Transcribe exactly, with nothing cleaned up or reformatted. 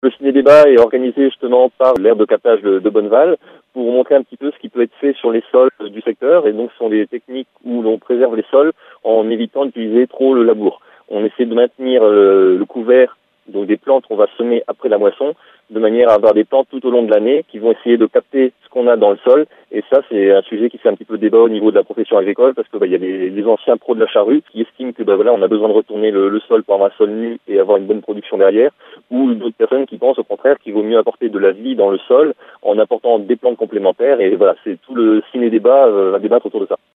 Le ciné-débat est organisé justement par l'aire de captage de, de Bonneval pour montrer un petit peu ce qui peut être fait sur les sols du secteur. Et donc, ce sont des techniques où l'on préserve les sols en évitant d'utiliser trop le labour. On essaie de maintenir euh, le couvert, donc des plantes qu'on va semer après la moisson, de manière à avoir des plantes tout au long de l'année qui vont essayer de capter ce qu'on a dans le sol. Et ça, c'est un sujet qui fait un petit peu débat au niveau de la profession agricole parce que bah, il y a les, les anciens pros de la charrue qui estiment que bah, voilà, on a besoin de retourner le, le sol pour avoir un sol nu et avoir une bonne production derrière, ou d'autres personnes qui pensent au contraire qu'il vaut mieux apporter de la vie dans le sol en apportant des plantes complémentaires. Et voilà, c'est tout le ciné-débat euh, à débattre autour de ça.